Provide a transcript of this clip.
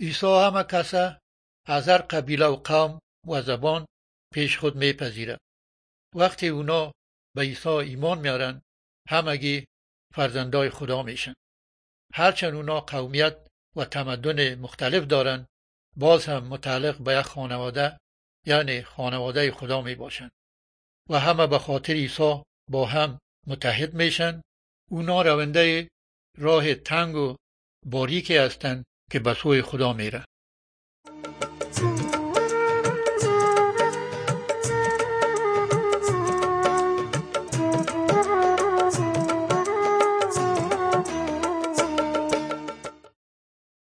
عیسی همه کس از هر قبیله و قوم و زبان پیش خود میپذیره. وقتی اونا به عیسی ایمان میارن همگی فرزندای خدا میشن. هرچند اونا قومیت و تمدن مختلف دارن باز هم متعلق به یک خانواده یعنی خانواده خدا می باشن و همه به خاطر عیسی با هم متحد میشن. اونا رونده راه تنگ و باریکی هستند که به سوی خدا میره.